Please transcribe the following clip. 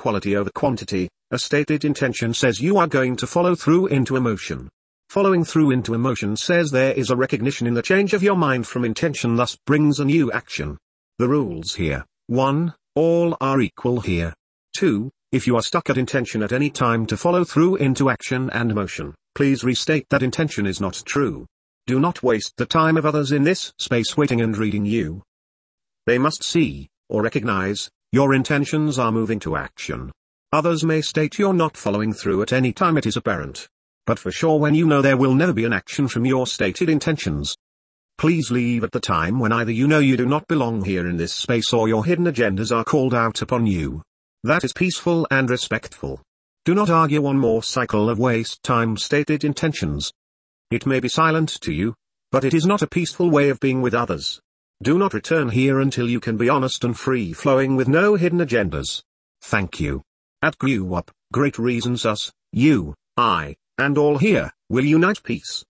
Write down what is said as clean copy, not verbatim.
quality over quantity. A stated intention says you are going to follow through into emotion. Following through into emotion says there is a recognition in the change of your mind from intention, thus brings a new action. The rules here: 1. All are equal here. 2. If you are stuck at intention at any time to follow through into action and motion, please restate that intention is not true. Do not waste the time of others in this space waiting and reading you. They must see, or recognize, your intentions are moving to action. Others may state you're not following through at any time it is apparent. But for sure when you know there will never be an action from your stated intentions. Please leave at the time when either you know you do not belong here in this space or your hidden agendas are called out upon you. That is peaceful and respectful. Do not argue one more cycle of waste time stated intentions. It may be silent to you, but it is not a peaceful way of being with others. Do not return here until you can be honest and free-flowing with no hidden agendas. Thank you. At GREW UP, great reasons us, you, I, and all here, will unite peace.